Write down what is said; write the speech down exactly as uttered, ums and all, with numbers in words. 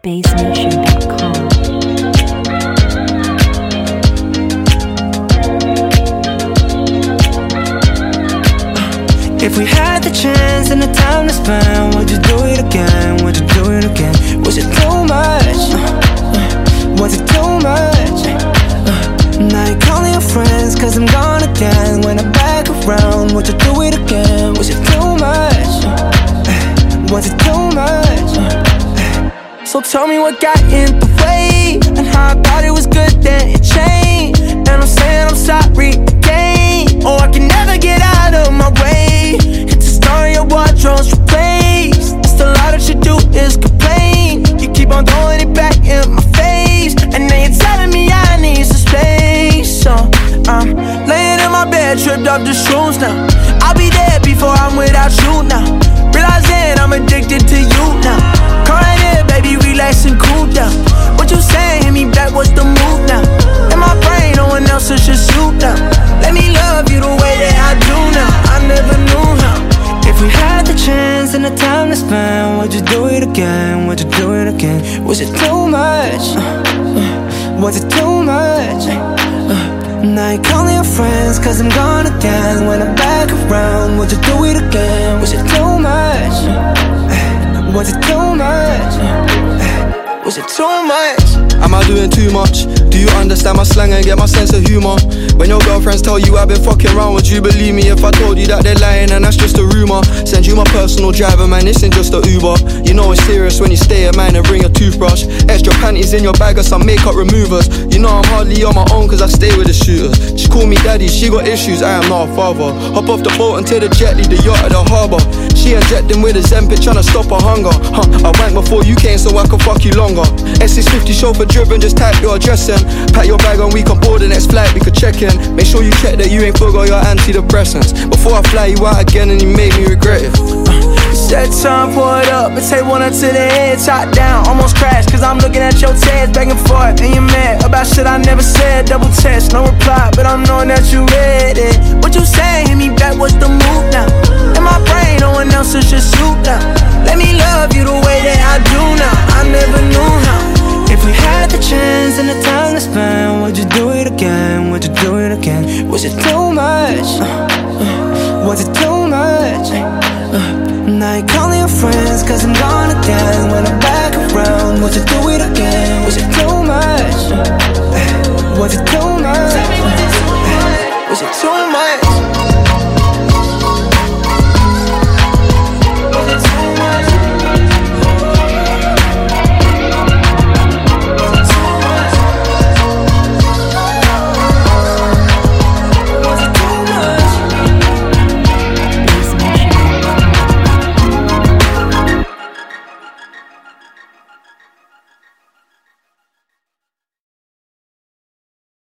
bass nation dot com. If we had the chance and the time to spend, would you do it again? Would you do it again? Was it too much? Uh, was it too much? Uh, now you're calling your friends cause I'm gone again. When I'm back around, would you do it again? Was it too much? Uh, was it too much? Uh, so tell me what got in the way, and how I thought it was good then it changed. And I'm saying I'm sorry again. Oh, I can never get out of my way. It's a story your wardrobe's replaced. It's a lot that you do is complain. You keep on throwing it back in my face, and then you're telling me I need some space. So I'm laying in my bed, tripped off the shoes now. I'll be dead before I'm without you now. Realizing I'm addicted to you now. Come right here, baby, relax and cool down. What you saying? Hit me back, what's the move now? In my brain, no one else, it's just you now. Let me love you the way that I do now. I never knew how. If we had the chance and the time to spend, would you do it again? Would you do it again? Was it too much? Uh, uh, was it too much? Uh, now you're calling your friends cause I'm gone again. When I'm back around, would you do it again? Was it too much? Uh, was it too much? Uh, was it too much? Am I doing too much? Do you understand my slang and get my sense of humour? When your girlfriends tell you I've been fucking around, would you believe me if I told you that they're lying and that's just a rumour? Send you my personal driver, man, this ain't just a Uber. You know it's serious when you stay at mine and bring a toothbrush. Extra panties in your bag or some makeup removers. You know I'm hardly on my own cause I stay with the shooters. She call me daddy, she got issues, I am not a father. Hop off the boat and take the jet, leave the yacht at the harbour. She injecting with a Zempic, tryna stop her hunger. Huh, I went before you came so I could fuck you longer. S six fifty chauffeur driven, just type your address in. Pack your bag and we can board the next flight, we could check in. Make sure you check that you ain't forgot your antidepressants before I fly you out again and you made me regret it. Set time, pour it up, and take one up to the head, top down, almost crashed, cause I'm looking at your tears back and forth, and you're mad about shit I never said, double test, no reply, but I'm knowing that you read it. What you saying, hit me back, what's the move now? In my brain, no one else is just you now. Let me love you the way that I do now, I never knew how. If we had the chance and the time to spend, would you do it again, would you do it again? Was it too much? Uh, uh, was it too much? Uh, Now you're calling your friends cause I'm gone again. When I'm back around, would you do it again? Was it too much? Was it too much? Was it too much?